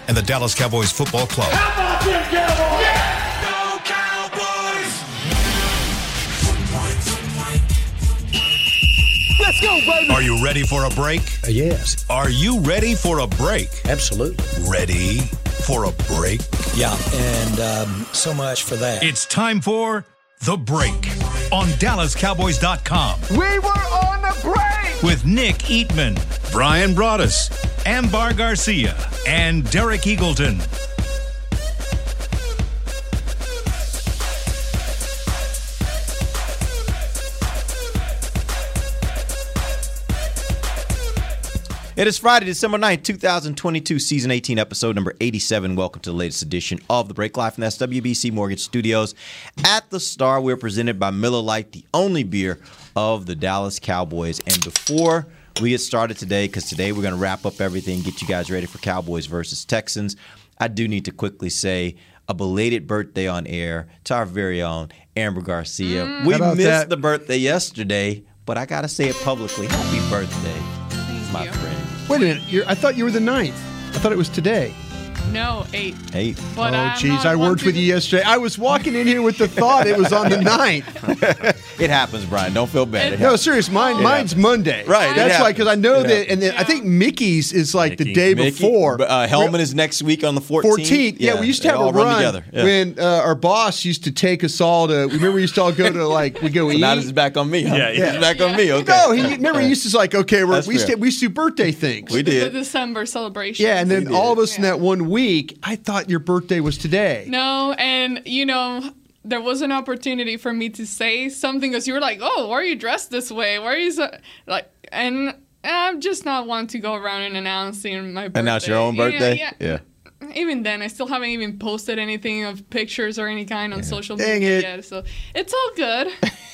and the Dallas Cowboys Football Club. How about them Cowboys? Yeah! Let's go, baby. Are you ready for a break? Yes. Are you ready for a break? Absolutely. Ready for a break? Yeah, and so much for that. It's time for The Break on DallasCowboys.com. We were on the break! With Nick Eatman, Brian Broaddus, Ambar Garcia, and Derek Eagleton. It is Friday, December 9th, 2022, Season 18, Episode number 87. Welcome to the latest edition of The Break Live from the SWBC Mortgage Studios. At the Star, we're presented by Miller Lite, the only beer of the Dallas Cowboys. And before we get started today, because today we're going to wrap up everything, get you guys ready for Cowboys versus Texans, I do need to quickly say a belated birthday on air to our very own Amber Garcia. We missed the birthday yesterday, but I got to say it publicly. Happy birthday, my friend. Wait a minute. I thought you were the 9th. I thought it was today. No, 8. 8. But oh, jeez. I worked with you yesterday. I was walking in here with the thought it was on the 9th. It happens, Brian. Don't feel bad. No, serious. Mine's Monday. Right. That's why, because I know that. And then I think Mickey's is like the day before. Hellman is next week on the 14th. 14th. Yeah, we used to have a run together. When our boss used to take us all to, remember we used to all go to, like, we go eat. Now this is back on me, huh? Yeah. It's back on me. Okay. No, he used to like, okay, we used to do birthday things. We did. The December celebration. Yeah, and then all of us in that 1 week, I thought your birthday was today. No, and there was an opportunity for me to say something because you were like, "Oh, why are you dressed this way? Why are you so like?" And I'm just not one to go around and announcing my birthday. Announce your own birthday? Yeah. Even then, I still haven't even posted anything of pictures or any kind on social Dang media it. yet, so it's all good.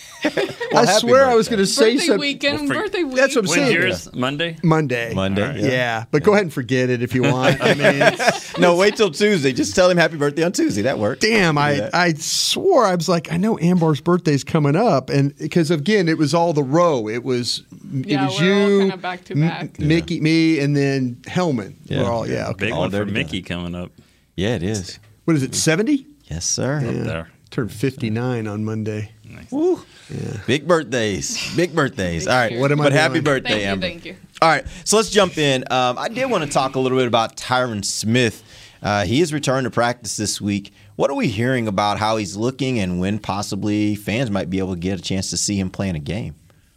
I swear I was going to say Birthday something. weekend, birthday week. That's what I'm saying. When's yours? Monday? Monday. Right. Yeah. But go ahead and forget it if you want. I mean, no, wait till Tuesday. Just tell him happy birthday on Tuesday. That worked. Damn, I swore I was like, I know Ambar's birthday's coming up, and because again, it was all the row. It was we're all you, kind of back to back. Mickey, me, and then Hellman. Yeah. We're all okay. Big one for Mickey coming up. Yeah, it is. What is it? 70? Yes, sir. Yeah. Up there. Turned 59 on Monday. Nice. Woo. Yeah. Big birthdays. Big birthdays. All right. What am I But happy doing? birthday, Amber. Thank you. All right. So let's jump in. I did want to talk a little bit about Tyron Smith. He has returned to practice this week. What are we hearing about how he's looking and when possibly fans might be able to get a chance to see him playing a game?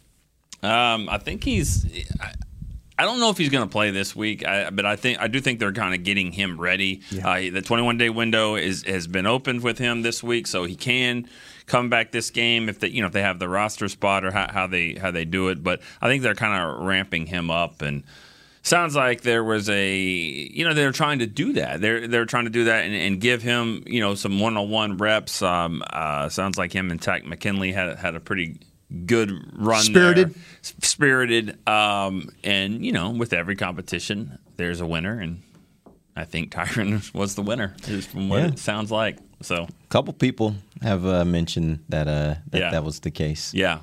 I think I don't know if he's going to play this week, but I do think they're kind of getting him ready. Yeah. The 21-day window has been opened with him this week, so he can come back this game if they have the roster spot or how they do it. But I think they're kind of ramping him up, and sounds like there was they're trying to do that. They're trying to do that and give him some one-on-one reps. Sounds like him and Takk McKinley had a pretty good run. Spirited. And with every competition, there's a winner, and I think Tyron was the winner, is from what it sounds like. So a couple people have mentioned that was the case. Yeah.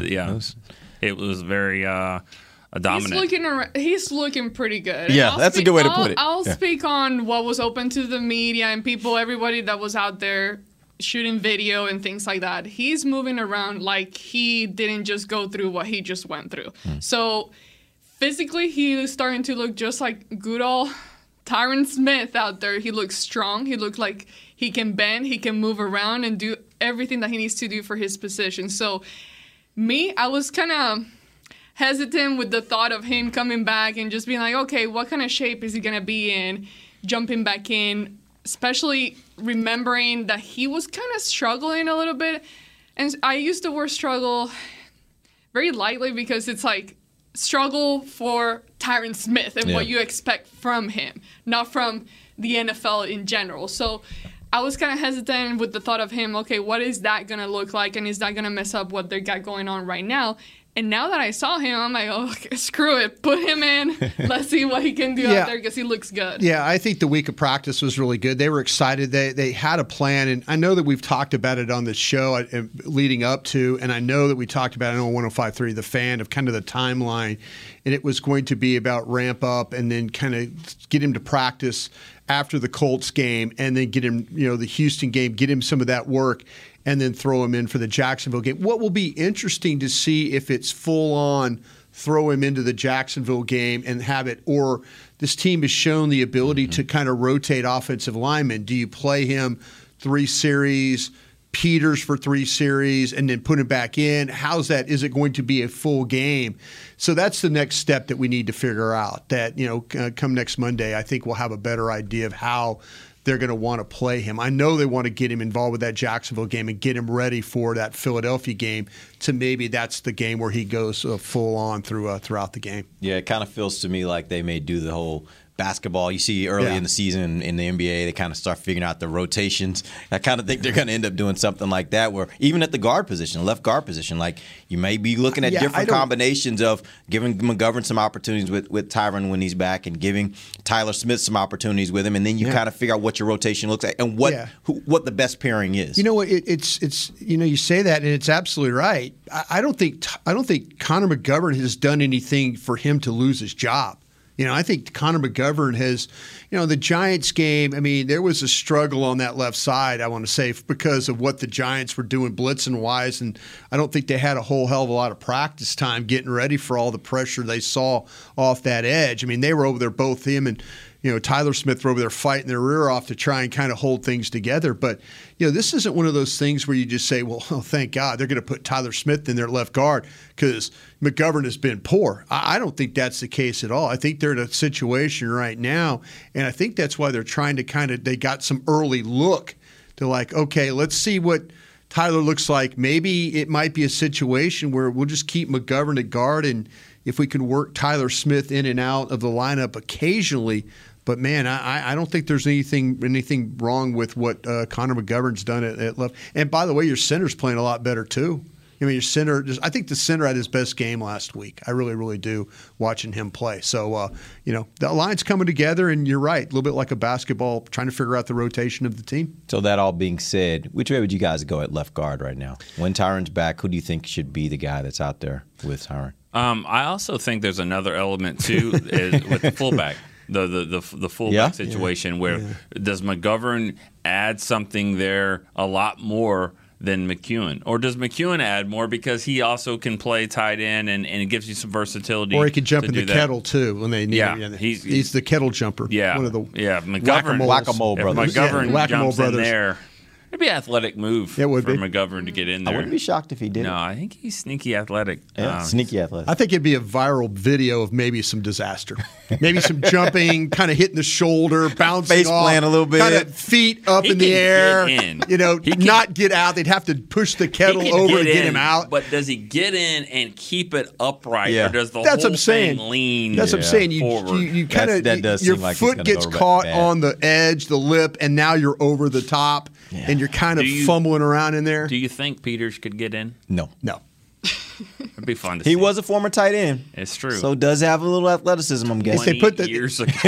It was very dominant. He's looking pretty good. Yeah, that's a good way to put it. I'll speak on what was open to the media and everybody that was out there shooting video and things like that. He's moving around like he didn't just go through what he just went through. So physically, he is starting to look just like good old Tyron Smith out there. He looks strong. He looks like he can bend, he can move around and do everything that he needs to do for his position. So I was kind of hesitant with the thought of him coming back and just being like, okay, what kind of shape is he going to be in, jumping back in, especially remembering that he was kind of struggling a little bit. And I use the word struggle very lightly because it's like struggle for Tyron Smith and what you expect from him, not from the NFL in general. So I was kind of hesitant with the thought of him, okay, what is that going to look like? And is that going to mess up what they got going on right now? And now that I saw him, I'm like, oh, screw it. Put him in. Let's see what he can do Yeah. out there because he looks good. Yeah, I think the week of practice was really good. They were excited. They had a plan, and I know that we've talked about it on this show leading up to, and I know that we talked about it on 105.3, The Fan, of kind of the timeline, and it was going to be about ramp up and then kind of get him to practice after the Colts game and then get him, the Houston game, get him some of that work, and then throw him in for the Jacksonville game. What will be interesting to see if it's full on throw him into the Jacksonville game and have it, or this team has shown the ability to kind of rotate offensive linemen. Do you play him 3 series, Peters for 3 series, and then put him back in? How's that? Is it going to be a full game? So that's the next step that we need to figure out. That, come next Monday, I think we'll have a better idea of how they're going to want to play him. I know they want to get him involved with that Jacksonville game and get him ready for that Philadelphia game. To maybe that's the game where he goes full on throughout the game. Yeah, it kind of feels to me like they may do the whole basketball. You see early in the season in the NBA, they kind of start figuring out the rotations. I kind of think they're going to end up doing something like that, where even at the guard position, left guard position, like you may be looking at different combinations of giving McGovern some opportunities with Tyron when he's back, and giving Tyler Smith some opportunities with him, and then you kind of figure out what your rotation looks like and what the best pairing is. You know what? It's you say that, and it's absolutely right. I don't think Connor McGovern has done anything for him to lose his job. I think Connor McGovern has, the Giants game, I mean, there was a struggle on that left side, I want to say, because of what the Giants were doing blitzing-wise, and I don't think they had a whole hell of a lot of practice time getting ready for all the pressure they saw off that edge. I mean, they were over there, both him and Tyler Smith were over there fighting their rear off to try and kind of hold things together. But, this isn't one of those things where you just say, well, oh, thank God they're going to put Tyler Smith in their left guard because McGovern has been poor. I don't think that's the case at all. I think they're in a situation right now, and I think that's why they're trying to they got some early look to like, okay, let's see what Tyler looks like. Maybe it might be a situation where we'll just keep McGovern at guard, and if we can work Tyler Smith in and out of the lineup occasionally. But, man, I don't think there's anything wrong with what Connor McGovern's done at left. And, by the way, your center's playing a lot better, too. I mean, your center – I think the center had his best game last week. I really, really do, watching him play. So, the line's coming together, and you're right, a little bit like a basketball, trying to figure out the rotation of the team. So that all being said, which way would you guys go at left guard right now? When Tyron's back, who do you think should be the guy that's out there with Tyron? I also think there's another element, too, with the fullback. The fullback situation where does McGovern add something there a lot more than McEwen? Or does McEwen add more because he also can play tight end and it gives you some versatility? Or he could jump in the kettle, too, when they need him. He's the kettle jumper. Yeah. One of the McGovern. Whack-a-mole brothers. McGovern jumps in there. It'd be an athletic move for McGovern to get in there. I wouldn't be shocked if he did. No, I think he's sneaky athletic. Yeah, sneaky athletic. I think it'd be a viral video of maybe some disaster. Maybe some jumping, kind of hitting the shoulder, bouncing face off. plant a little bit. Kind of feet up in the air. Not get out. They'd have to push the kettle over to get him out. But does he get in and keep it upright? Or does the That's whole what I'm saying. thing lean That's what I'm saying. forward? You kind of, your foot gets caught on the edge, the lip, and now you're over the top. Yeah. And you're kind of fumbling around in there. Do you think Peters could get in? No. It'd be fun to see. He was a former tight end. It's true. So does have a little athleticism, I'm guessing. 20 years ago.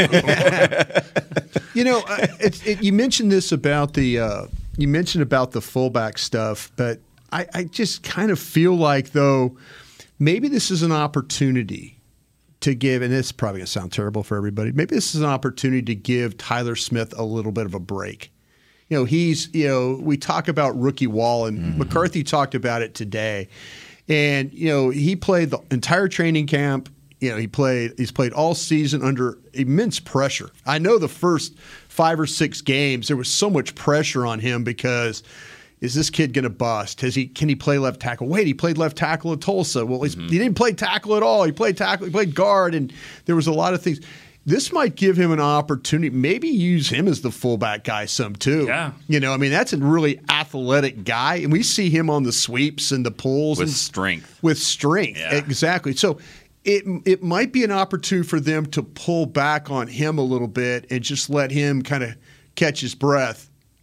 You mentioned this about the fullback stuff, but I just kind of feel like, though, maybe this is an opportunity to give, and it's probably going to sound terrible for everybody, maybe this is an opportunity to give Tyler Smith a little bit of a break. We talk about rookie wall, and McCarthy talked about it today. And, he played the entire training camp. He's played all season under immense pressure. I know the first 5 or 6 games, there was so much pressure on him because is this kid going to bust? Can he play left tackle? Wait, he played left tackle at Tulsa. Well, he didn't play tackle at all. He played tackle. He played guard, and there was a lot of things. This might give him an opportunity, maybe use him as the fullback guy some too. Yeah. That's a really athletic guy, and we see him on the sweeps and the pulls. With strength. With strength, yeah. Exactly. So it might be an opportunity for them to pull back on him a little bit and just let him kind of catch his breath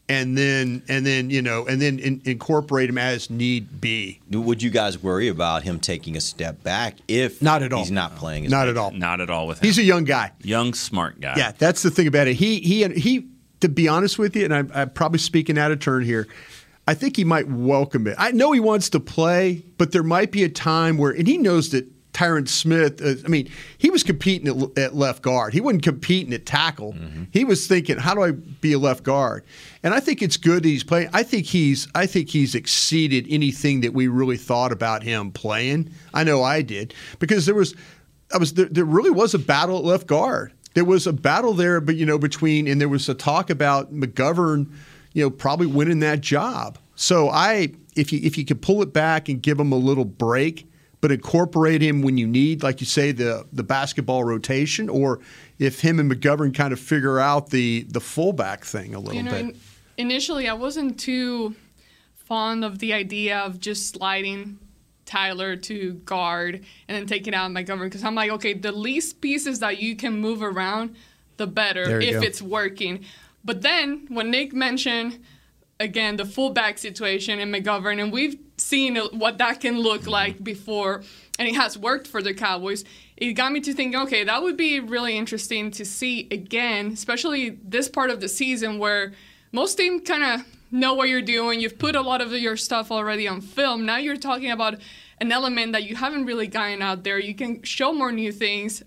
and then incorporate him as need be. Would you guys worry about him taking a step back if Not at all. he's not playing? Not at all. Not at all with him. He's a young guy. Young, smart guy. Yeah, that's the thing about it. He. To be honest with you, and I'm probably speaking out of turn here, I think he might welcome it. I know he wants to play, but there might be a time where, and he knows that Tyron Smith, he was competing at left guard. He wasn't competing at tackle. Mm-hmm. He was thinking, how do I be a left guard? And I think it's good that he's playing. I think he's exceeded anything that we really thought about him playing. I know I did, because there really was a battle at left guard. There was a battle there, but between, and there was a talk about McGovern, probably winning that job. So if you could pull it back and give him a little break, but incorporate him when you need, like you say, the basketball rotation, or if him and McGovern kind of figure out the fullback thing a little bit. Initially, I wasn't too fond of the idea of just sliding Tyler to guard and then taking out McGovern, because I'm like, okay, the least pieces that you can move around, the better if it's working. But then when Nick mentioned, again, the fullback situation in McGovern, and we've seen what that can look like before, and it has worked for the Cowboys, it got me to think, okay, that would be really interesting to see again, especially this part of the season where most teams kind of know what you're doing. You've put a lot of your stuff already on film. Now you're talking about an element that you haven't really gotten out there. You can show more new things,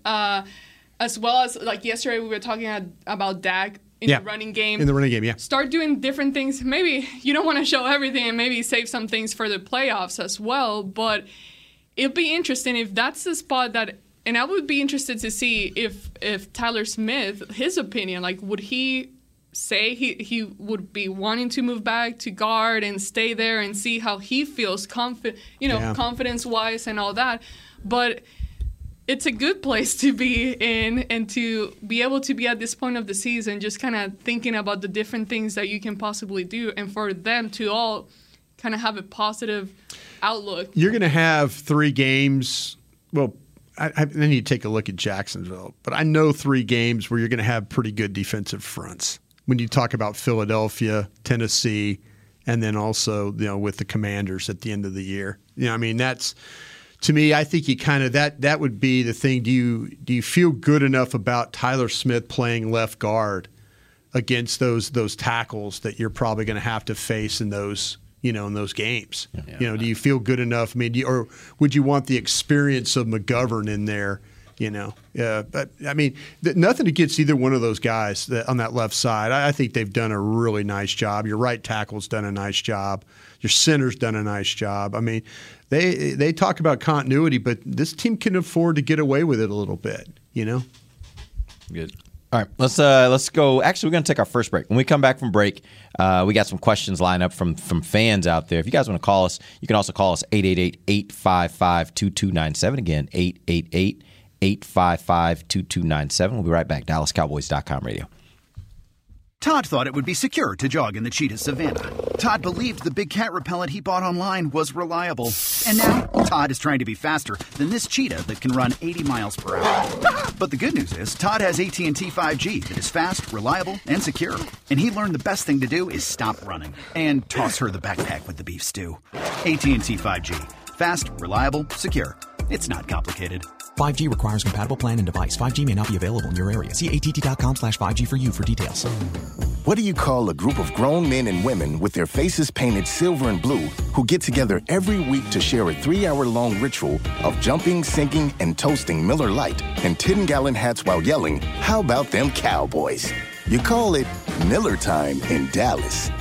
as well as, like yesterday we were talking about Dak in the running game. In the running game, yeah. Start doing different things. Maybe you don't want to show everything and maybe save some things for the playoffs as well. But it'll be interesting if that's the spot that, and I would be interested to see if Tyler Smith, his opinion, like would he say he would be wanting to move back to guard and stay there and see how he feels confidence-wise and all that. But it's a good place to be in, and to be able to be at this point of the season just kind of thinking about the different things that you can possibly do, and for them to all kind of have a positive outlook. You're going to have 3 games. Well, I need to take a look at Jacksonville, but I know 3 games where you're going to have pretty good defensive fronts. When you talk about Philadelphia, Tennessee, and then also with the Commanders at the end of the year, that's, to me, I think you kind of that would be the thing. Do you feel good enough about Tyler Smith playing left guard against those tackles that you're probably going to have to face in those games? Yeah. Do you feel good enough? Or would you want the experience of McGovern in there? But nothing against either one of those guys on that left side. I think they've done a really nice job. Your right tackle's done a nice job. Your center's done a nice job. They talk about continuity, but this team can afford to get away with it a little bit. Good. All right, let's go. Actually, we're going to take our first break. When we come back from break, we got some questions lined up from fans out there. If you guys want to call us, you can also call us 888-855-2297. Again, 888-855-2297. We'll be right back. DallasCowboys.com radio. Todd thought it would be secure to jog in the cheetah savanna. Todd believed the big cat repellent he bought online was reliable. And now, Todd is trying to be faster than this cheetah that can run 80 miles per hour. But the good news is, Todd has AT&T 5G that is fast, reliable, and secure. And he learned the best thing to do is stop running and toss her the backpack with the beef stew. AT&T 5G. Fast, reliable, secure. It's not complicated. 5G requires compatible plan and device. 5G may not be available in your area. See att.com/5G for you for details. What do you call a group of grown men and women with their faces painted silver and blue who get together every week to share a 3-hour-long ritual of jumping, singing, and toasting Miller Lite in 10-gallon hats while yelling, "How about them Cowboys?" You call it Miller Time in Dallas.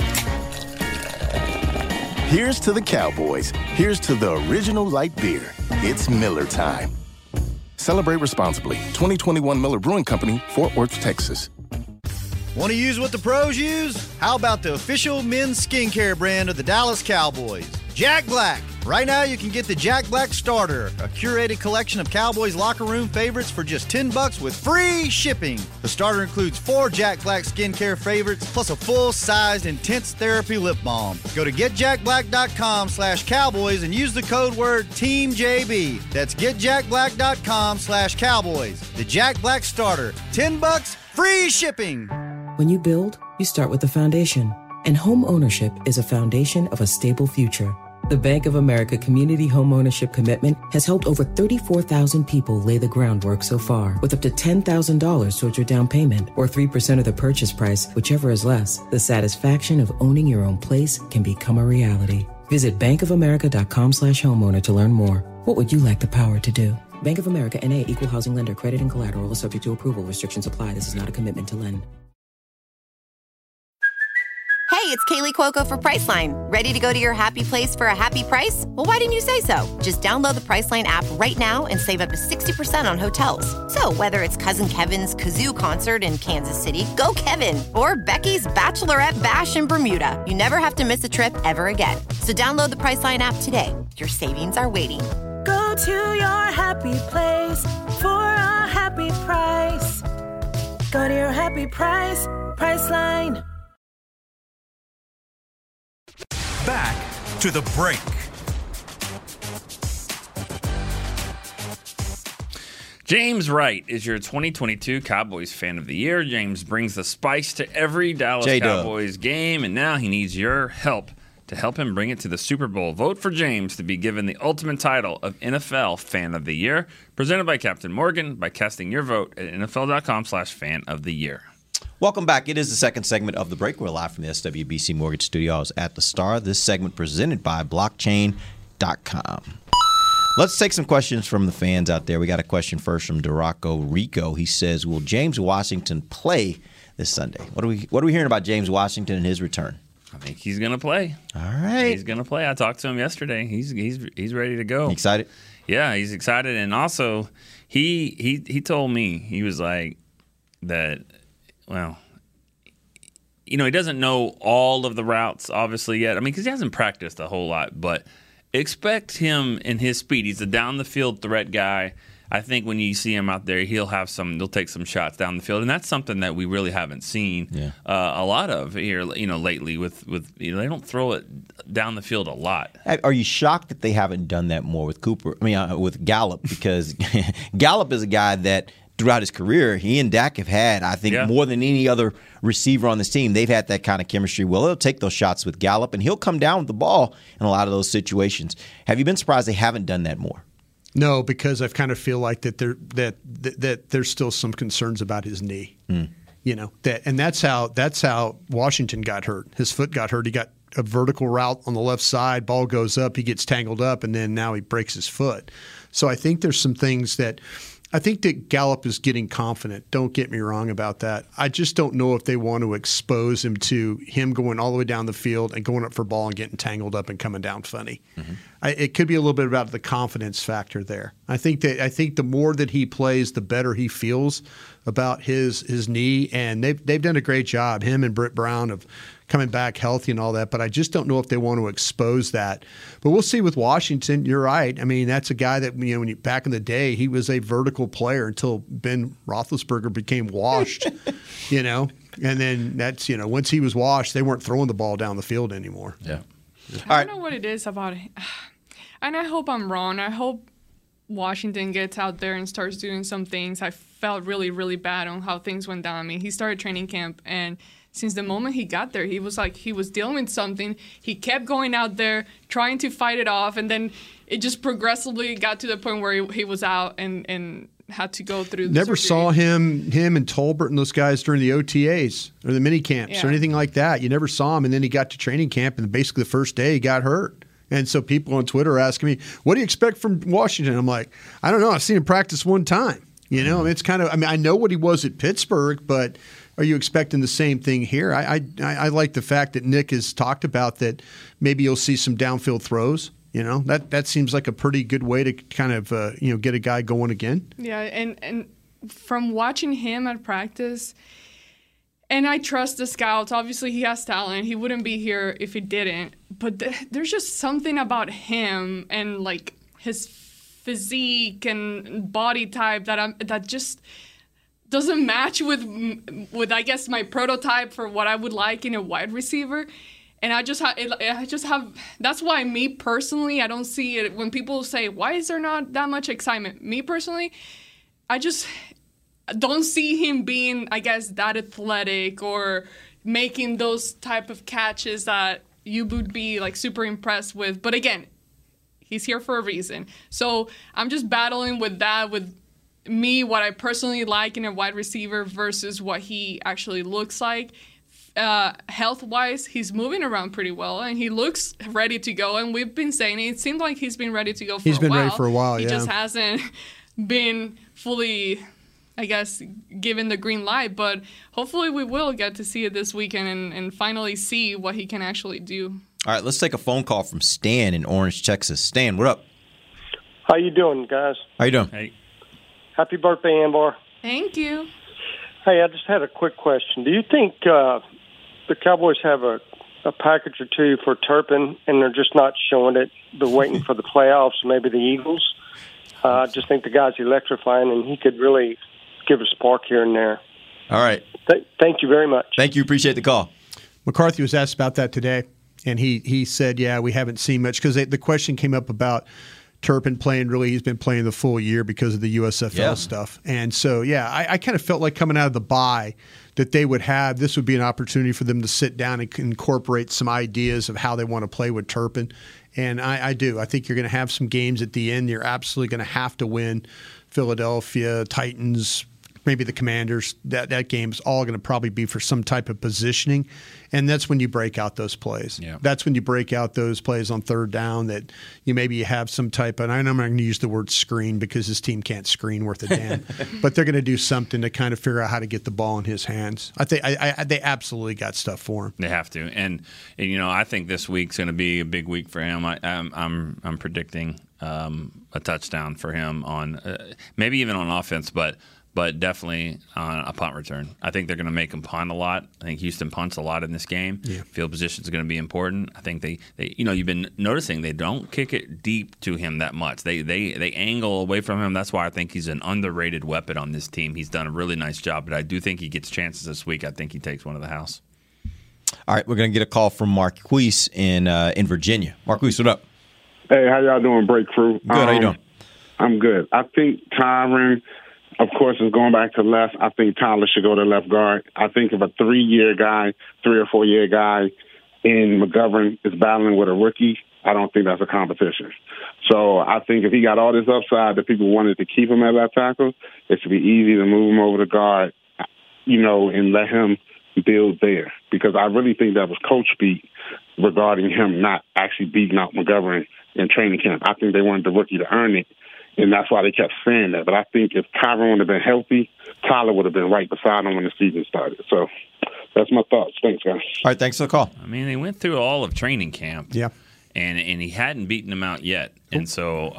Here's to the Cowboys. Here's to the original light beer. It's Miller Time. Celebrate responsibly. 2021 Miller Brewing Company, Fort Worth, Texas. Want to use what the pros use? How about the official men's skincare brand of the Dallas Cowboys, Jack Black. Right now you can get the Jack Black Starter, a curated collection of Cowboys locker room favorites for just $10 with free shipping. The starter includes 4 Jack Black skincare favorites plus a full-sized intense therapy lip balm. Go to getjackblack.com/Cowboys and use the code word TEAMJB. That's getjackblack.com/Cowboys. The Jack Black Starter, $10, free shipping. When you build, you start with the foundation. And home ownership is a foundation of a stable future. The Bank of America Community Home Ownership Commitment has helped over 34,000 people lay the groundwork so far, with up to $10,000 towards your down payment or 3% of the purchase price, whichever is less. The satisfaction of owning your own place can become a reality. Visit bankofamerica.com/homeowner to learn more. What would you like the power to do? Bank of America N.A. Equal Housing Lender. Credit and collateral is subject to approval. Restrictions apply. This is not a commitment to lend. Hey, it's Kaylee Cuoco for Priceline. Ready to go to your happy place for a happy price? Well, why didn't you say so? Just download the Priceline app right now and save up to 60% on hotels. So whether it's Cousin Kevin's Kazoo Concert in Kansas City, go Kevin, or Becky's Bachelorette Bash in Bermuda, you never have to miss a trip ever again. So download the Priceline app today. Your savings are waiting. Go to your happy place for a happy price. Go to your happy price, Priceline. Back to the break. James Wright is your 2022 Cowboys Fan of the Year. James brings the spice to every Dallas Cowboys game, and now he needs your help to help him bring it to the Super Bowl. Vote for James to be given the ultimate title of NFL Fan of the Year, presented by Captain Morgan, by casting your vote at NFL.com/Fan of the Year. Welcome back. It is the second segment of The Break. We're live from the SWBC Mortgage Studios at the Star. This segment presented by Blockchain.com. Let's take some questions from the fans out there. We got a question first from Duraco Rico. He says, will James Washington play this Sunday? What are we hearing about James Washington and his return? I think he's going to play. All right. He's going to play. I talked to him yesterday. He's ready to go. Excited? Yeah, he's excited. And also, he told me, he was like that, well, he doesn't know all of the routes, obviously, yet. I mean, because he hasn't practiced a whole lot. But expect him in his speed. He's a down-the-field threat guy. I think when you see him out there, he'll take some shots down the field, and that's something that we really haven't seen a lot of here, lately. With they don't throw it down the field a lot. Are you shocked that they haven't done that more with Cooper? I mean, with Gallup, because Gallup is a guy that throughout his career, he and Dak have had, I think, more than any other receiver on this team. They've had that kind of chemistry. Well, they'll take those shots with Gallup, and he'll come down with the ball in a lot of those situations. Have you been surprised they haven't done that more? No, because I kind of feel like that there's still some concerns about his knee. That's how Washington got hurt. His foot got hurt. He got a vertical route on the left side. Ball goes up. He gets tangled up, and then now he breaks his foot. So I think there's some things that I think that Gallup is getting confident. Don't get me wrong about that. I just don't know if they want to expose him to him going all the way down the field and going up for ball and getting tangled up and coming down funny. Mm-hmm. It could be a little bit about the confidence factor there. I think the more that he plays, the better he feels about his knee, and they've done a great job, him and Britt Brown, of coming back healthy and all that, but I just don't know if they want to expose that. But we'll see with Washington. You're right. I mean, that's a guy that, back in the day, he was a vertical player until Ben Roethlisberger became washed, and then that's, once he was washed, they weren't throwing the ball down the field anymore. Yeah. I don't know what it is about it. And I hope I'm wrong. I hope Washington gets out there and starts doing some things. I felt really, really bad on how things went down. I mean, he started training camp, and since the moment he got there, he was like he was dealing with something. He kept going out there, trying to fight it off, and then it just progressively got to the point where he was out and had to go through the Never surgery. saw him and Tolbert and those guys during the OTAs or the mini camps or anything like that. You never saw him, and then he got to training camp, and basically the first day he got hurt. And so people on Twitter are asking me, what do you expect from Washington? I'm like, I don't know. I've seen him practice one time. It's kind of – I know what he was at Pittsburgh, but are you expecting the same thing here? I like the fact that Nick has talked about that maybe you'll see some downfield throws. That seems like a pretty good way to kind of get a guy going again. Yeah, and from watching him at practice – and I trust the scouts. Obviously, he has talent. He wouldn't be here if he didn't. But there's just something about him and like his physique and body type that just doesn't match with I guess my prototype for what I would like in a wide receiver. And I just have. That's why me personally, I don't see it when people say, "Why is there not that much excitement?" Me personally, don't see him being, I guess, that athletic or making those type of catches that you would be like super impressed with. But again, he's here for a reason. So I'm just battling with that, with me, what I personally like in a wide receiver versus what he actually looks like. Health-wise, he's moving around pretty well, and he looks ready to go. And we've been saying it seemed like he's been ready to go for a while. He's been ready for a while, He just hasn't been fully, I guess, given the green light. But hopefully we will get to see it this weekend and finally see what he can actually do. All right, let's take a phone call from Stan in Orange, Texas. Stan, what up? How you doing, guys? How you doing? Hey. Happy birthday, Ambar. Thank you. Hey, I just had a quick question. Do you think the Cowboys have a package or two for Turpin, and they're just not showing it? They're waiting for the playoffs, maybe the Eagles. I just think the guy's electrifying, and he could really give a spark here and there. All right. Thank you very much. Thank you. Appreciate the call. McCarthy was asked about that today, and he said, yeah, we haven't seen much, because the question came up about Turpin playing. Really, he's been playing the full year because of the USFL stuff. And so, yeah, I kind of felt like coming out of the bye that they would have, this would be an opportunity for them to sit down and incorporate some ideas of how they want to play with Turpin. And I do. I think you're going to have some games at the end you're absolutely going to have to win. Philadelphia, Titans, maybe the Commanders, that game's all going to probably be for some type of positioning. And that's when you break out those plays. Yeah. That's when you break out those plays on third down that you have some type of, and I'm not going to use the word screen because this team can't screen worth a damn, but they're going to do something to kind of figure out how to get the ball in his hands. I think they absolutely got stuff for him. They have to. And I think this week's going to be a big week for him. I'm predicting a touchdown for him on maybe even on offense, but definitely on a punt return. I think they're going to make him punt a lot. I think Houston punts a lot in this game. Yeah. Field position is going to be important. I think they you've been noticing they don't kick it deep to him that much. They angle away from him. That's why I think he's an underrated weapon on this team. He's done a really nice job, but I do think he gets chances this week. I think he takes one of the house. All right, we're going to get a call from Marquise in Virginia. Marquise, what up? Hey, how y'all doing, Break Crew? Good, how you doing? I'm good. I think Tyron, of course, is going back to left. I think Tyler should go to left guard. I think if a 3 or 4 year guy in McGovern is battling with a rookie, I don't think that's a competition. So I think if he got all this upside that people wanted to keep him at left tackle, it should be easy to move him over to guard, and let him build there. Because I really think that was coach speak regarding him not actually beating out McGovern in training camp. I think they wanted the rookie to earn it. And that's why they kept saying that. But I think if Tyron would have been healthy, Tyler would have been right beside him when the season started. So that's my thoughts. Thanks, guys. All right, thanks for the call. I mean, they went through all of training camp. Yeah. And he hadn't beaten them out yet. And so,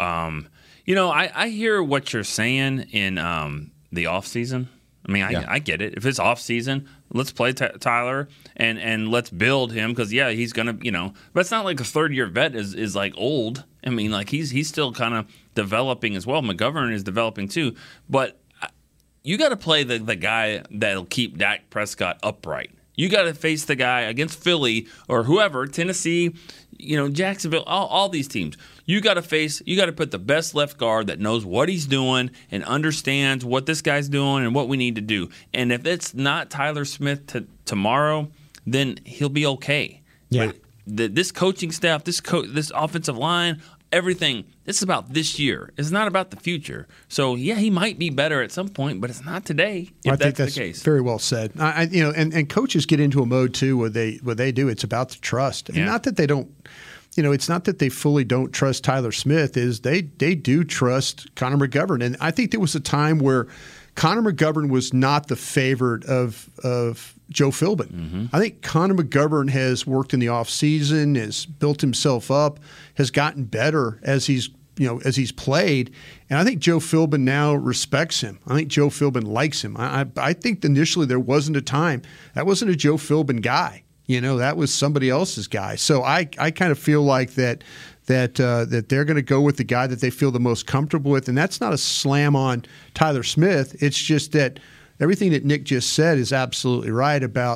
I hear what you're saying in the offseason. I mean, I get it. If it's off-season, let's play Tyler and let's build him because, he's going to, but it's not like a third-year vet is like old. I mean, like he's still kind of developing as well. McGovern is developing too. But you got to play the guy that'll keep Dak Prescott upright. You got to face the guy against Philly or whoever, Tennessee, Jacksonville, all these teams. You got to put the best left guard that knows what he's doing and understands what this guy's doing and what we need to do. And if it's not Tyler Smith tomorrow, then he'll be okay. Yeah. But this coaching staff, this offensive line, everything, it's about this year. It's not about the future. So, he might be better at some point, but it's not today if that's the case. Very well said. And coaches get into a mode, too, where they do. It's about the trust. And not that they don't – it's not that they fully don't trust Tyler Smith. Is they do trust Connor McGovern. And I think there was a time where Connor McGovern was not the favorite of Joe Philbin. Mm-hmm. I think Connor McGovern has worked in the offseason, has built himself up, has gotten better as he's played. And I think Joe Philbin now respects him. I think Joe Philbin likes him. I think initially there wasn't a time. That wasn't a Joe Philbin guy. That was somebody else's guy. So I kind of feel like that they're going to go with the guy that they feel the most comfortable with. And that's not a slam on Tyler Smith. It's just that everything that Nick just said is absolutely right about,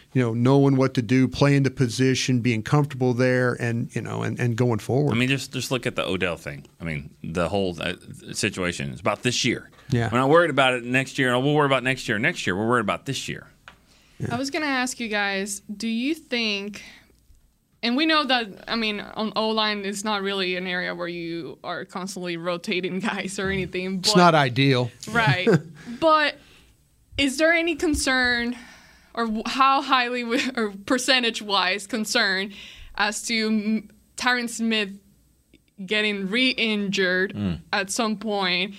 knowing what to do, playing the position, being comfortable there, and and going forward. I mean, just look at the Odell thing. I mean, the whole situation is about this year. Yeah. We're not worried about it next year. We'll worry about next year. Next year, we're worried about this year. I was going to ask you guys, do you think, and we know that, I mean, on O-line, it's not really an area where you are constantly rotating guys or anything. But, it's not ideal. Right. But is there any concern, or how highly or percentage-wise concerned as to Tyron Smith getting re-injured at some point?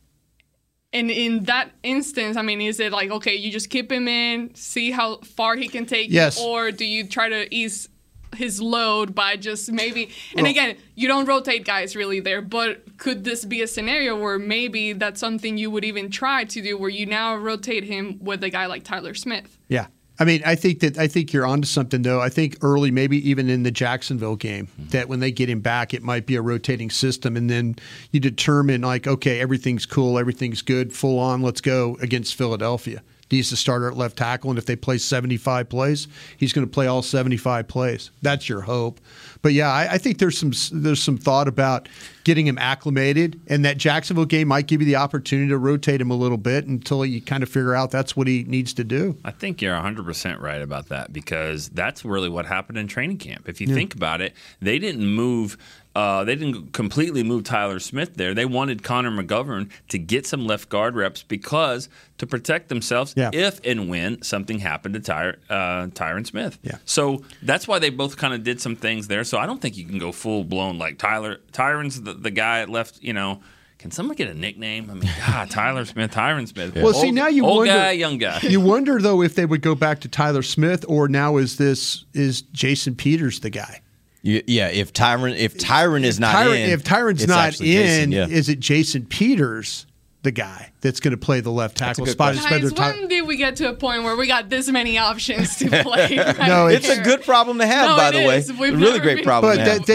And in that instance, I mean, is it like, okay, you just keep him in, see how far he can take Yes. you, or do you try to ease his load by just maybe, and again, you don't rotate guys really there, but could this be a scenario where maybe that's something you would even try to do, where you now rotate him with a guy like Tyler Smith? Yeah. I mean, I think you're onto something, though. I think early, maybe even in the Jacksonville game, that when they get him back, it might be a rotating system, and then you determine, like, okay, everything's cool, everything's good, full on, let's go against Philadelphia. He's the starter at left tackle, and if they play 75 plays, he's going to play all 75 plays. That's your hope. But yeah, I think there's some thought about getting him acclimated, and that Jacksonville game might give you the opportunity to rotate him a little bit until you kind of figure out that's what he needs to do. I think you're 100% right about that, because that's really what happened in training camp. If you think about it, they didn't move. They didn't completely move Tyler Smith there. They wanted Connor McGovern to get some left guard reps to protect themselves if and when something happened to Tyron Smith. Yeah. So that's why they both kind of did some things there. So I don't think you can go full blown like Tyron's the guy at left. Can someone get a nickname? I mean, God, Tyler Smith, Tyron Smith. Well, see, now you old wonder, guy, young guy. You wonder though if they would go back to Tyler Smith, or now is Jason Peters the guy? Yeah, if Tyron is not in, if Tyron's it's not actually in, Jason, is it Jason Peters, the guy that's going to play the left tackle spot? Guys, when did we get to a point where we got this many options to play? Right No, it's a good problem to have, by the way. is. We've A really never great been- problem. But to have.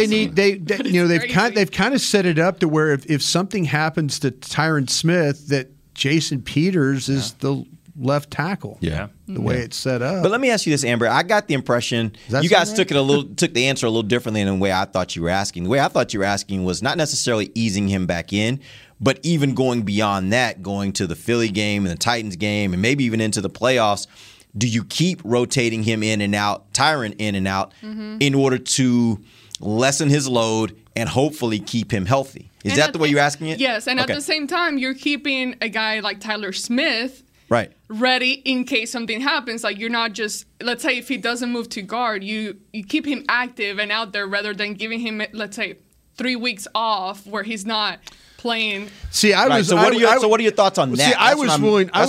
they've kind of set it up to where if something happens to Tyron Smith, that Jason Peters is the left tackle. Yeah. The way it's set up. But let me ask you this, Amber. I got the impression that you guys sound right? took the answer a little differently than the way I thought you were asking. The way I thought you were asking was not necessarily easing him back in, but even going beyond that, going to the Philly game and the Titans game, and maybe even into the playoffs. Do you keep rotating him in and out, Tyron in and out, in order to lessen his load and hopefully keep him healthy? Is that the way you're asking it? Yes, and Okay. at the same time, you're keeping a guy like Tyler Smith Right. ready in case something happens. Like, you're not just, let's say if he doesn't move to guard, you keep him active and out there rather than giving him, let's say, 3 weeks off where he's not playing. See, So what are your thoughts on that? See, I was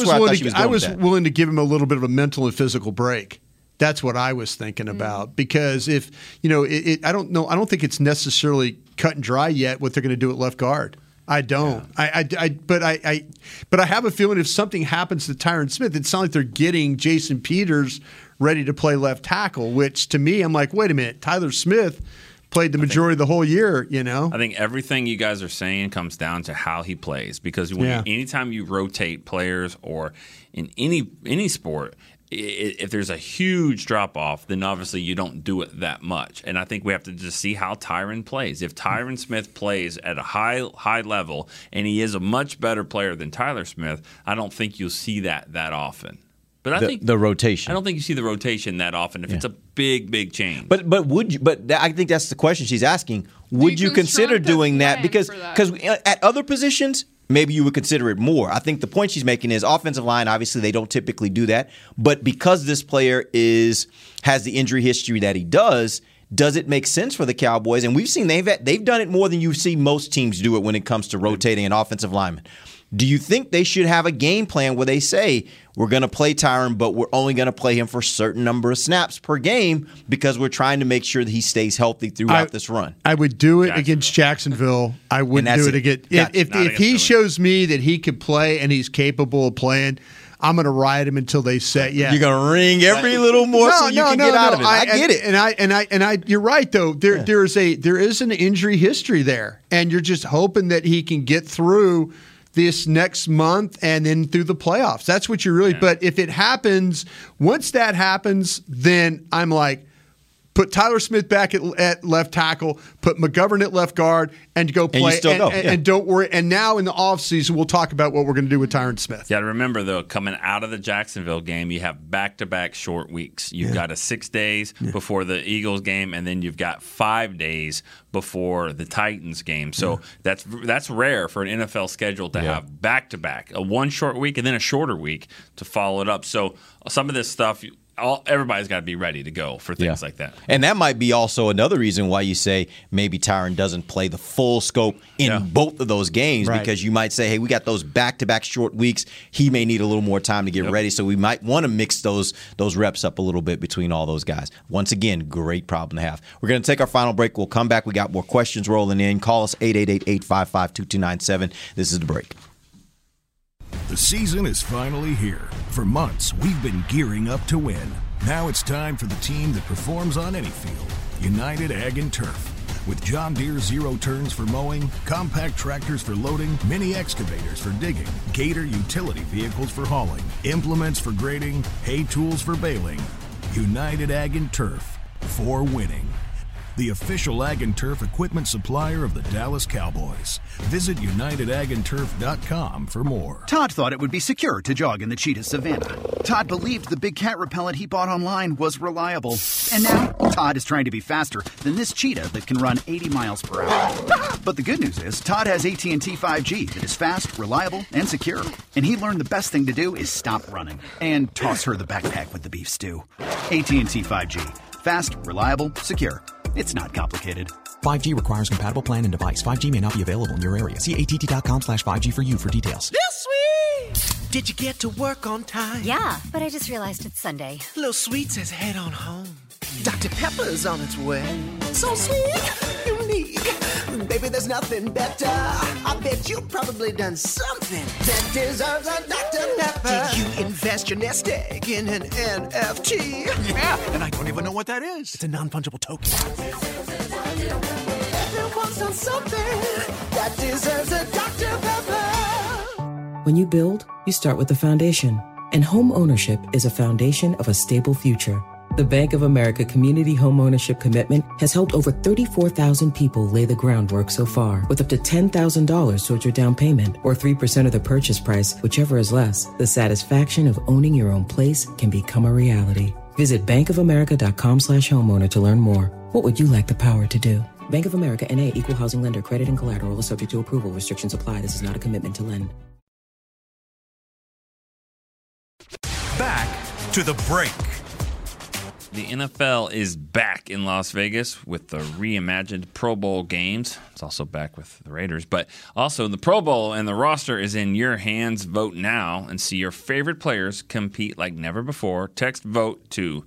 willing willing to give him a little bit of a mental and physical break. That's what I was thinking about, because if I don't think it's necessarily cut and dry yet what they're going to do at left guard. I don't. Yeah. But I have a feeling if something happens to Tyron Smith, it sounds like they're getting Jason Peters ready to play left tackle, which to me, I'm like, wait a minute, Tyler Smith played the majority of the whole year, I think everything you guys are saying comes down to how he plays, because anytime you rotate players or in any sport, if there's a huge drop-off, then obviously you don't do it that much. And I think we have to just see how Tyron plays. If Tyron Smith plays at a high level, and he is a much better player than Tyler Smith, I don't think you'll see that often. But I think the rotation. I don't think you see the rotation that often if it's a big change. But would you? But I think that's the question she's asking. Would you consider doing that? Because at other positions, maybe you would consider it more. I think the point she's making is offensive line, obviously they don't typically do that. But because this player has the injury history that he does it make sense for the Cowboys? And we've seen they've done it more than you see most teams do it when it comes to rotating an offensive lineman. Do you think they should have a game plan where they say, we're going to play Tyron, but we're only going to play him for a certain number of snaps per game because we're trying to make sure that he stays healthy throughout this run? I would do it against Jacksonville. I wouldn't do it again. If he shows me that he could play and he's capable of playing, I'm going to ride him until they say, yeah. You're going to ring every little morsel you can get out of it. I get it. And you're right, though. There is an injury history there, and you're just hoping that he can get through this next month and then through the playoffs. That's what you really. But if it happens, once that happens, then I'm like, put Tyler Smith back at left tackle, put McGovern at left guard, and go play. And you still go. And don't worry. And now in the offseason, we'll talk about what we're going to do with Tyron Smith. You got to remember, though, coming out of the Jacksonville game, you have back-to-back short weeks. You've got 6 days before the Eagles game, and then you've got 5 days before the Titans game. So that's rare for an NFL schedule to have back-to-back, a one short week and then a shorter week to follow it up. So some of this stuff – everybody's got to be ready to go for things like that. And that might be also another reason why you say maybe Tyron doesn't play the full scope in both of those games, because you might say, hey, we got those back-to-back short weeks. He may need a little more time to get ready, so we might want to mix those reps up a little bit between all those guys. Once again, great problem to have. We're going to take our final break. We'll come back. We got more questions rolling in. Call us 888-855-2297. This is The Break. The season is finally here. For months, we've been gearing up to win. Now it's time for the team that performs on any field, United Ag and Turf. With John Deere Zero Turns for mowing, compact tractors for loading, mini excavators for digging, Gator utility vehicles for hauling, implements for grading, hay tools for baling. United Ag and Turf, for winning. The official Ag and Turf equipment supplier of the Dallas Cowboys. Visit UnitedAgAndTurf.com for more. Todd thought it would be secure to jog in the cheetah savanna. Todd believed the big cat repellent he bought online was reliable. And now, Todd is trying to be faster than this cheetah that can run 80 miles per hour. But the good news is, Todd has AT&T 5G that is fast, reliable, and secure. And he learned the best thing to do is stop running and toss her the backpack with the beef stew. AT&T 5G. Fast, reliable, secure. It's not complicated. 5G requires compatible plan and device. 5G may not be available in your area. See att.com/5G for you for details. This sweet! Did you get to work on time? Yeah, but I just realized it's Sunday. Little Sweet says head on home. Dr. Pepper's on its way. So sweet, unique. Baby, there's nothing better. I bet you've probably done something that deserves a Dr. Pepper. Did you invest your nest egg in an NFT? Yeah, and I don't even know what that is. It's a non-fungible token. Everyone's done something that deserves a Dr. Pepper. When you build, you start with the foundation. And home ownership is a foundation of a stable future. The Bank of America Community Homeownership Commitment has helped over 34,000 people lay the groundwork so far, with up to $10,000 towards your down payment or 3% of the purchase price, whichever is less. The satisfaction of owning your own place can become a reality. Visit bankofamerica.com/homeowner to learn more. What would you like the power to do? Bank of America NA, Equal Housing Lender. Credit and collateral is subject to approval. Restrictions apply. This is not a commitment to lend. Back to The Break. The NFL is back in Las Vegas with the reimagined Pro Bowl games. It's also back with the Raiders. But also the Pro Bowl and the roster is in your hands. Vote now and see your favorite players compete like never before. Text VOTE to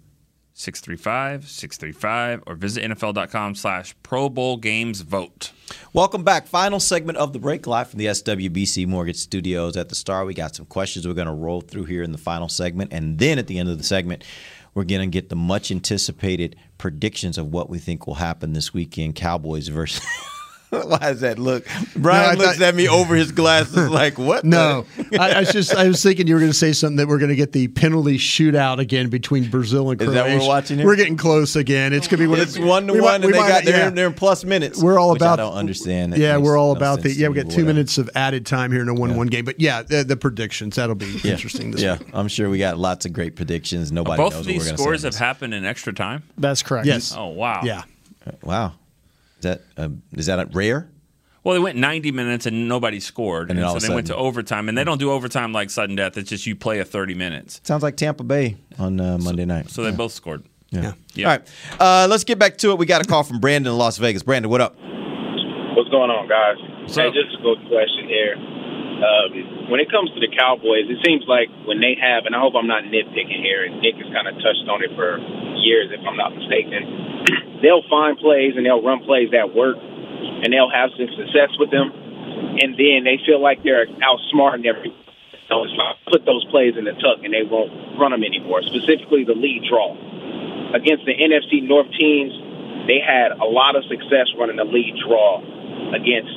635-635 or visit NFL.com/Pro Bowl Games vote. Welcome back. Final segment of The Break, live from the SWBC Mortgage Studios at the Star. We got some questions we're going to roll through here in the final segment. And then at the end of the segment, we're going to get the much-anticipated predictions of what we think will happen this weekend, Cowboys versus – why does that look? Brian looks at me over his glasses like, what? No. I was thinking you were going to say something that we're going to get the penalty shootout again between Brazil and Croatia. Is that what we're watching here? We're getting close again. It's going to be it's 1-1, and they're in plus minutes. We're all about. I don't understand. Yeah, we're all about the. Yeah, we got 2 minutes of added time here in a 1-1 game. But yeah, the predictions that'll be interesting this week. I'm sure we got lots of great predictions. Nobody knows what what we're these going to say. scores have happened in extra time. That's correct. Yes. Oh wow. Yeah. Wow. Is that rare? Well, they went 90 minutes and nobody scored. And then all so of a they went to sudden- overtime. And they don't do overtime like sudden death. It's just you play a 30 minutes. Sounds like Tampa Bay on Monday night. So they both scored. Yeah. All right. Let's get back to it. We got a call from Brandon in Las Vegas. Brandon, what up? What's going on, guys? So, just a good question here. When it comes to the Cowboys, it seems like when they have, and I hope I'm not nitpicking here, and Nick has kind of touched on it for years, if I'm not mistaken, they'll find plays and they'll run plays that work, and they'll have some success with them, and then they feel like they're outsmarting everyone. So it's like, put those plays in the tuck, and they won't run them anymore, specifically the lead draw. Against the NFC North teams, they had a lot of success running the lead draw against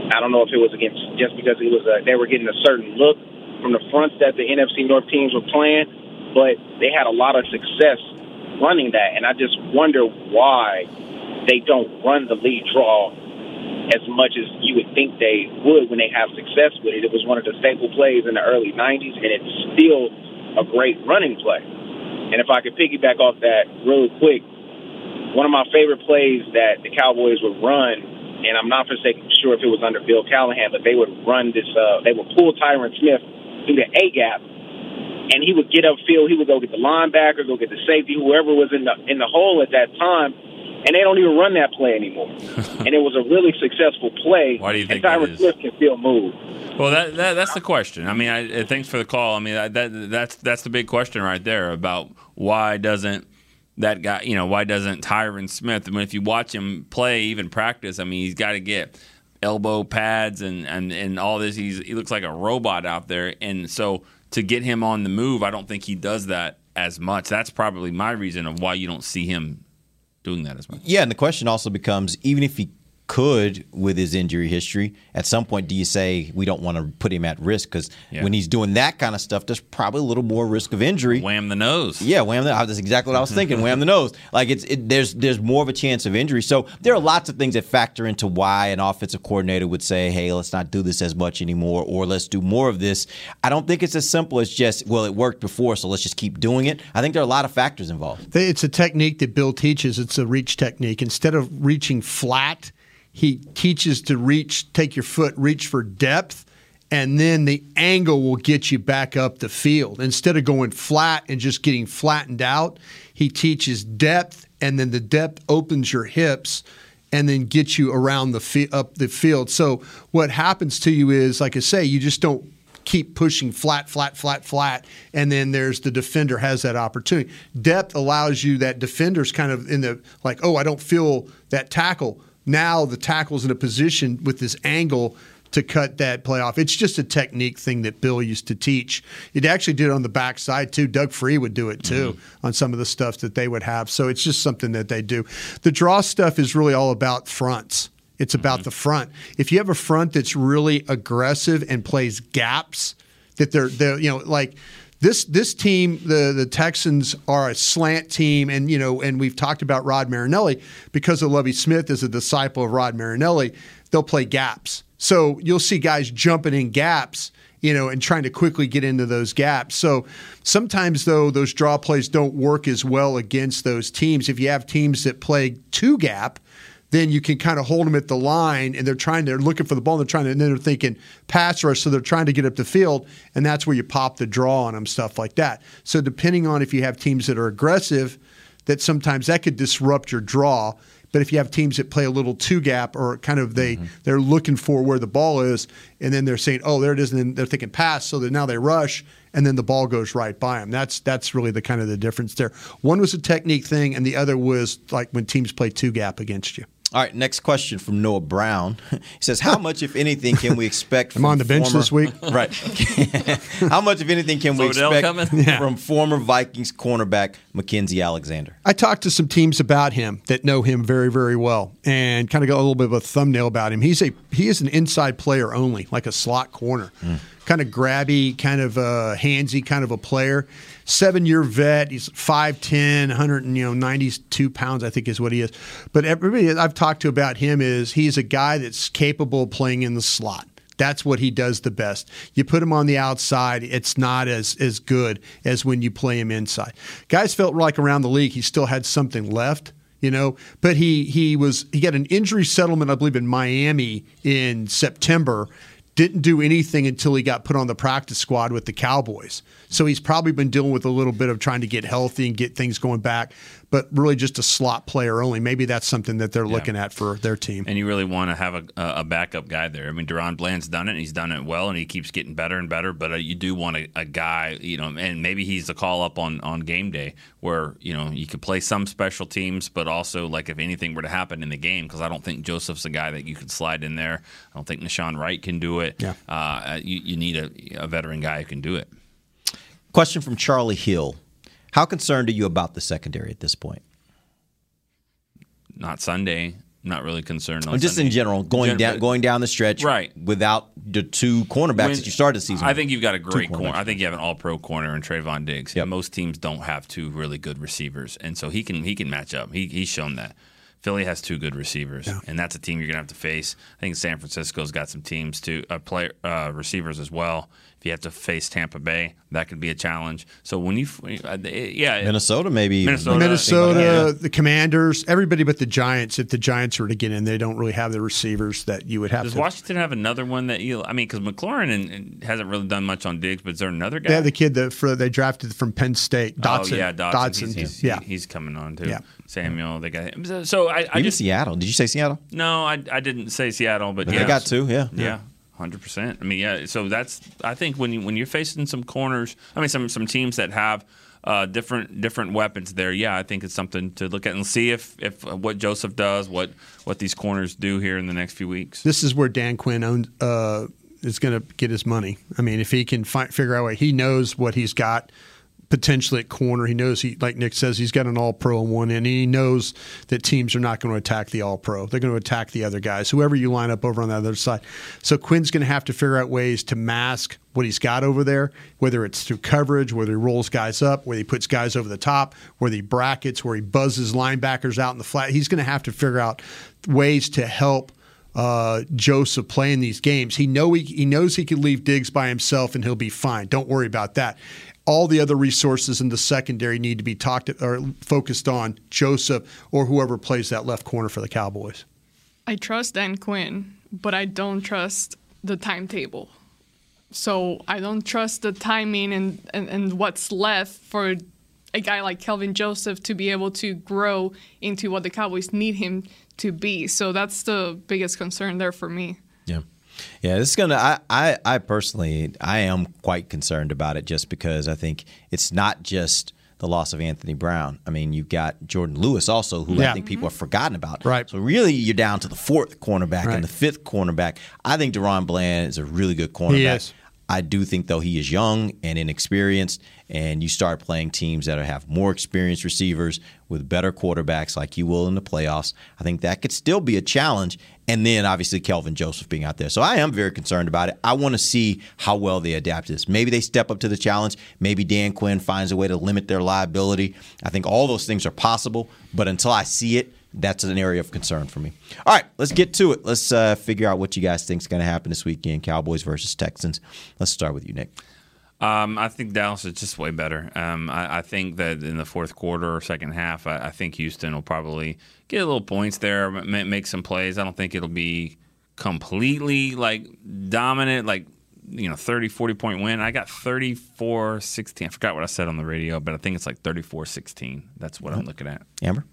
I don't know if it was just because it was they were getting a certain look from the fronts that the NFC North teams were playing, but they had a lot of success running that, and I just wonder why they don't run the lead draw as much as you would think they would when they have success with it. It was one of the staple plays in the early 90s, and it's still a great running play. And if I could piggyback off that really quick, one of my favorite plays that the Cowboys would run, and I'm not sure if it was under Bill Callahan, but they would run this, they would pull Tyron Smith through the A-gap, and he would get upfield. He would go get the linebacker, go get the safety, whoever was in the hole at that time, and they don't even run that play anymore. And it was a really successful play. Why do you think and Tyron Smith can still move? Well, that's the question. I mean, thanks for the call. I mean, that's the big question right there about why doesn't that guy, why doesn't Tyron Smith? I mean, if you watch him play, even practice, I mean, he's got to get elbow pads and all this. He looks like a robot out there, and so to get him on the move, I don't think he does that as much. That's probably my reason of why you don't see him doing that as much. Yeah, and the question also becomes, even if he could with his injury history, at some point do you say we don't want to put him at risk? Because when he's doing that kind of stuff, there's probably a little more risk of injury. Wham the nose. Yeah, that's exactly what I was thinking. Wham the nose. Like there's more of a chance of injury. So there are lots of things that factor into why an offensive coordinator would say, hey, let's not do this as much anymore, or let's do more of this. I don't think it's as simple as just, well, it worked before, so let's just keep doing it. I think there are a lot of factors involved. It's a technique that Bill teaches. It's a reach technique. Instead of reaching flat, he teaches to take your foot, reach for depth, and then the angle will get you back up the field. Instead of going flat and just getting flattened out, he teaches depth, and then the depth opens your hips and then gets you around up the field. So what happens to you is, like I say, you just don't keep pushing flat, and then there's the defender has that opportunity. Depth allows you, that defender's kind of in the, like, oh, I don't feel that tackle. Now the tackle's in a position with this angle to cut that play off. It's just a technique thing that Bill used to teach. It actually did it on the backside too. Doug Free would do it too on some of the stuff that they would have. So it's just something that they do. The draw stuff is really all about fronts. It's about the front. If you have a front that's really aggressive and plays gaps, that they're like this team, the Texans are a slant team, and we've talked about Rod Marinelli because of Lovie Smith is a disciple of Rod Marinelli. They'll play gaps, so you'll see guys jumping in gaps, and trying to quickly get into those gaps. So sometimes though those draw plays don't work as well against those teams. If you have teams that play two gap, then you can kind of hold them at the line, and they're looking for the ball, and then they're thinking pass rush, so they're trying to get up the field, and that's where you pop the draw on them, stuff like that. So depending on if you have teams that are aggressive, that sometimes that could disrupt your draw. But if you have teams that play a little two gap, or kind of they're looking for where the ball is, and then they're saying, oh, there it is, and then they're thinking pass, so that now they rush, and then the ball goes right by them. That's really the kind of the difference there. One was a technique thing, and the other was like when teams play two gap against you. All right, next question from Noah Brown. He says, how much, if anything, can we expect from I'm on the bench this week. Right. How much, if anything, can we expect from former Vikings cornerback Mackenzie Alexander? I talked to some teams about him that know him very, very well, and kind of got a little bit of a thumbnail about him. He is an inside player only, like a slot corner. Kind of grabby, kind of handsy kind of a player. 7-year vet. He's 5'10", 192 pounds, I think is what he is. But everybody I've talked to about him is he's a guy that's capable of playing in the slot. That's what he does the best. You put him on the outside, it's not as good as when you play him inside. Guys felt like around the league he still had something left. But he got an injury settlement, I believe, in Miami in September. Didn't do anything until he got put on the practice squad with the Cowboys. So he's probably been dealing with a little bit of trying to get healthy and get things going back, but really just a slot player only. Maybe that's something that they're looking at for their team. And you really want to have a backup guy there. I mean, Deron Bland's done it, and he's done it well, and he keeps getting better and better, but you do want a guy, and maybe he's the call-up on game day where, you could play some special teams, but also, like, if anything were to happen in the game, because I don't think Joseph's a guy that you could slide in there. I don't think Nashawn Wright can do it. Yeah. You need a veteran guy who can do it. Question from Charlie Hill. How concerned are you about the secondary at this point? Not Sunday. Not really concerned on just Sunday. in general, going down the stretch, right, without the two cornerbacks that you started the season. I think you've got a great corner. I think you have an all-pro corner in Trayvon Diggs. Yep. Most teams don't have two really good receivers, and so he can match up. He's shown that. Philly has two good receivers, and that's a team you're going to have to face. I think San Francisco's got some teams too, receivers as well. If you have to face Tampa Bay, that could be a challenge. So when Minnesota maybe. Minnesota, the Commanders, everybody but the Giants. If the Giants were to get in, they don't really have the receivers that you would have. Does Washington have another one that because McLaurin hasn't really done much on Diggs, but is there another guy? They have the kid they drafted from Penn State, Dotson. Oh, yeah, Dotson. He's coming on too. Yeah. Samuel, they got him. So I just Seattle. Did you say Seattle? No, I didn't say Seattle, but they got two. Yeah. 100%. I mean, yeah. So I think when you're facing some corners, some teams that have different weapons there. Yeah, I think it's something to look at and see if what Joseph does, what these corners do here in the next few weeks. This is where Dan Quinn is going to get his money. I mean, if he can figure out a way, he knows what he's got. Potentially at corner, he knows like Nick says, he's got an all-pro on one end. And he knows that teams are not going to attack the all-pro. They're going to attack the other guys, whoever you line up over on the other side. So Quinn's going to have to figure out ways to mask what he's got over there, whether it's through coverage, whether he rolls guys up, whether he puts guys over the top, whether he brackets, where he buzzes linebackers out in the flat. He's going to have to figure out ways to help Joseph play in these games. He knows he can leave Diggs by himself and he'll be fine. Don't worry about that. All the other resources in the secondary need to be focused on Joseph or whoever plays that left corner for the Cowboys. I trust Dan Quinn, but I don't trust the timetable. So I don't trust the timing and what's left for a guy like Kelvin Joseph to be able to grow into what the Cowboys need him to be. So that's the biggest concern there for me. Yeah. Yeah, this is gonna. I personally, I am quite concerned about it, just because I think it's not just the loss of Anthony Brown. I mean, you've got Jordan Lewis also, who I think people have forgotten about. Right. So really, you're down to the fourth cornerback and the fifth cornerback. I think Deron Bland is a really good cornerback. He is. I do think, though, he is young and inexperienced, and you start playing teams that have more experienced receivers with better quarterbacks like you will in the playoffs. I think that could still be a challenge. And then, obviously, Kelvin Joseph being out there. So I am very concerned about it. I want to see how well they adapt to this. Maybe they step up to the challenge. Maybe Dan Quinn finds a way to limit their liability. I think all those things are possible. But until I see it, that's an area of concern for me. All right, let's get to it. Let's figure out what you guys think is going to happen this weekend, Cowboys versus Texans. Let's start with you, Nick. I think Dallas is just way better. I think that in the fourth quarter or second half, I think Houston will probably get a little points there, make some plays. I don't think it'll be completely dominant, 30, 40-point win. I got 34-16. I forgot what I said on the radio, but I think it's 34-16. That's what I'm looking at. Amber?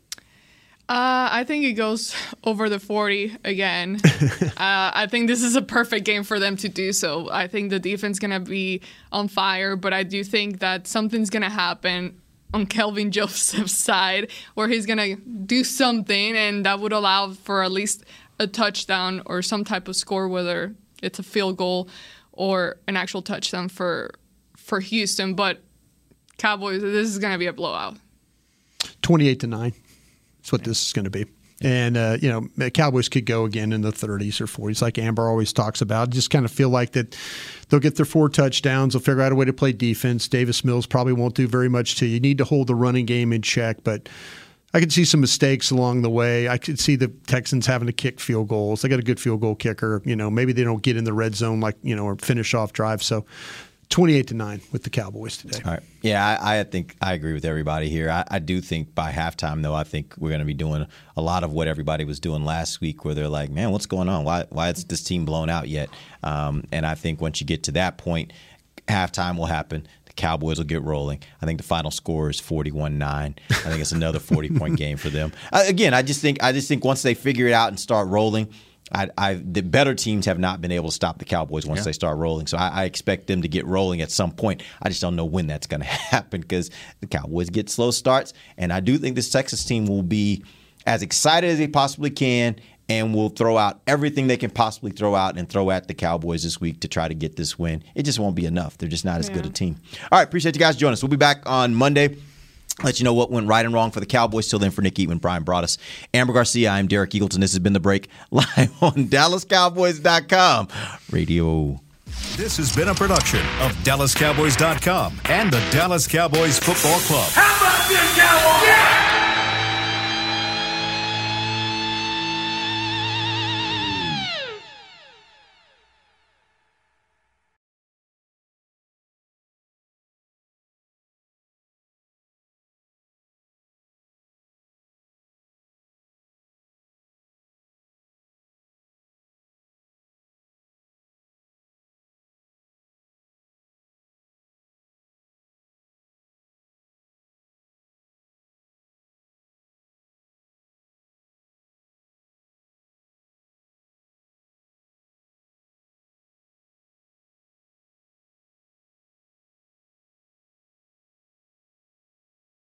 I think it goes over the 40 again. I think this is a perfect game for them to do so. I think the defense is going to be on fire, but I do think that something's going to happen on Kelvin Joseph's side where he's going to do something, and that would allow for at least a touchdown or some type of score, whether it's a field goal or an actual touchdown for Houston. But Cowboys, this is going to be a blowout. 28-9. That's what this is going to be. And, Cowboys could go again in the 30s or 40s, like Amber always talks about. Just kind of feel like that they'll get their 4 touchdowns. They'll figure out a way to play defense. Davis Mills probably won't do very much to you. You need to hold the running game in check, but I could see some mistakes along the way. I could see the Texans having to kick field goals. They got a good field goal kicker. Maybe they don't get in the red zone or finish off drive. So 28-9 with the Cowboys today. All right. Yeah, I think I agree with everybody here. I do think by halftime, though, I think we're going to be doing a lot of what everybody was doing last week, where they're like, man, what's going on? Why is this team blown out yet? And I think once you get to that point, halftime will happen. The Cowboys will get rolling. I think the final score is 41-9. I think it's another 40-point game for them. Again, I just think once they figure it out and start rolling, the better teams have not been able to stop the Cowboys once they start rolling. So I expect them to get rolling at some point. I just don't know when that's going to happen because the Cowboys get slow starts. And I do think this Texas team will be as excited as they possibly can and will throw out everything they can possibly throw out and throw at the Cowboys this week to try to get this win. It just won't be enough. They're just not as good a team. All right, appreciate you guys joining us. We'll be back on Monday Let you know what went right and wrong for the Cowboys. Till then, for Nick Eatman, Brian Broaddus, Amber Garcia, I'm Derek Eagleton. This has been The Break, live on DallasCowboys.com radio. This has been a production of DallasCowboys.com and the Dallas Cowboys Football Club. How about this, Cowboys?